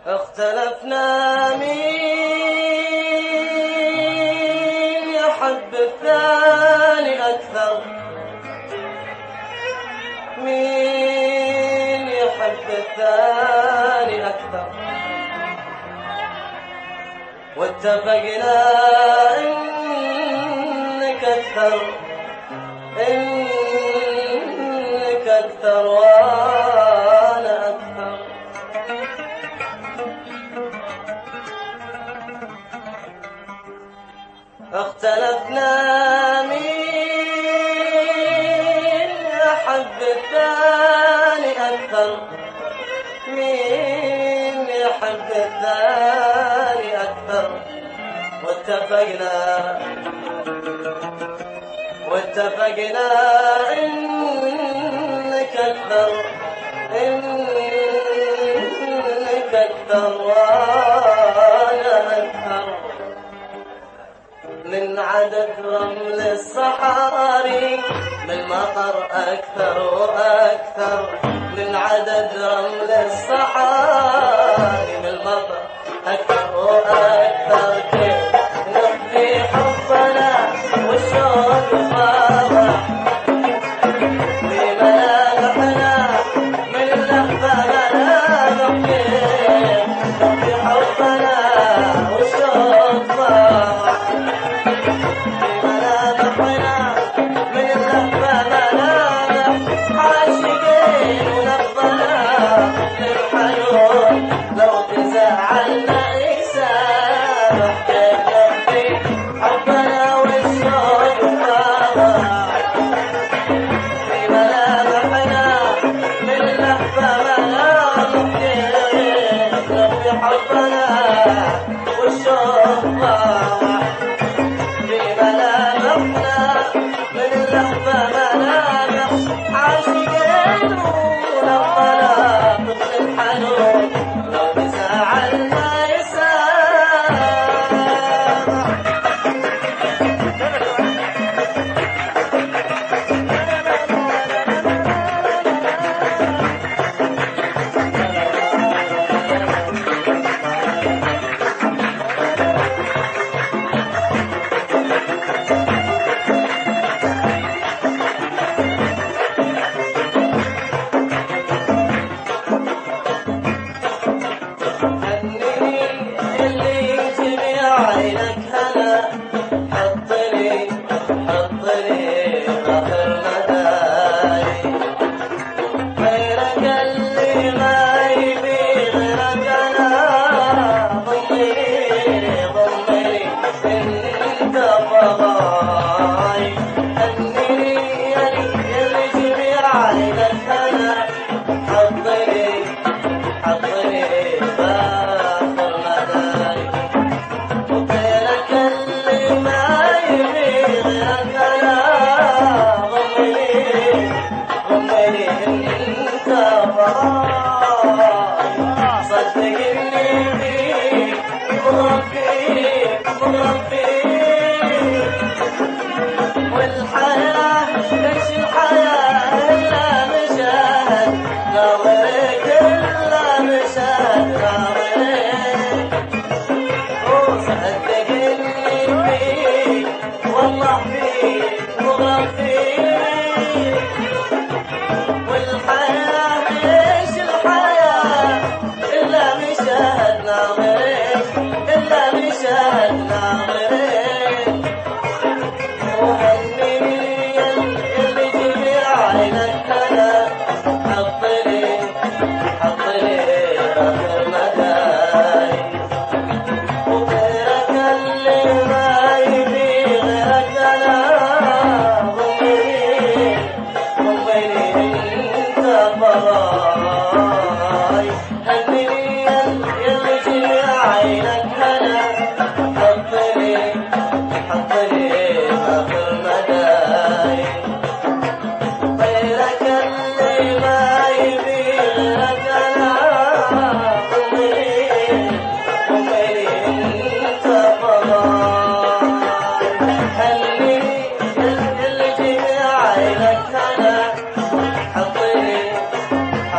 اختلفنا مين يحب الثاني أكثر، مين يحب الثاني أكثر، واتفقنا إنك أكثر، إنك أكثر وأنا أكثر. اختلفنا مين يحب الثاني أكثر، مين يحب الثاني أكثر، واتفقنا إنك أكثر، إنك أكثر وأنا أكثر. من عدد رمل الصحاري من المطر أكثر وأكثر، من عدد رمل الصحاري من المطر أكثر وأكثر. كيف نخفي حبنا والشوق فاضح في ملامحنا من اللهفة ملامح، كيف نخفي حبنا والشوق فاضح في ملامحنا من اللهفة ملامح، عاشقين ونبضنا للحنون لو تزعلنا يسامح. كيف نخفي حبنا والشوق فاضح في ملامحنا من اللهفة ملامح، كيف نخفي حبنا والشوق فاضح في ملامحنا من اللهفة ملامح، عاشقين ونبضنا طفل الحنون لو تزعلنا يسامح. اللي يجري عينك هلا، حطني آخر مداري، غيرك اللي ما يبي غيرك أنا، ضمني انت فضاي. اللي يجري عينك هلا، حطني آخر مداري، وغيرك اللي ما يبي غيرك أنا، ضمني انت فضاي. صدقني فيك مغرب والحياة ليش الحياة إلا مشاهد ناظرك، إلا مشاهد ناظرك. صدقني فيك والله فيك مغرب فيك، والحياة ليش الحياة إلا مشاهد ناظرك، إلا مشاهد ناظرك. وهنيني اللي جبي عينك هلا، حطني آخر مداري، وغيرك اللي ما يبي غيرك أنا، ضمني انت فضاي. هنيني اللي جبي عينك هلا، حطني آخر مداري، غيرك اللي ما يبي غيرك أنا، ضمني انت فضاي. هنيني اللي جبي عينك هلا، حطني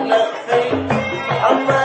مخفي محمد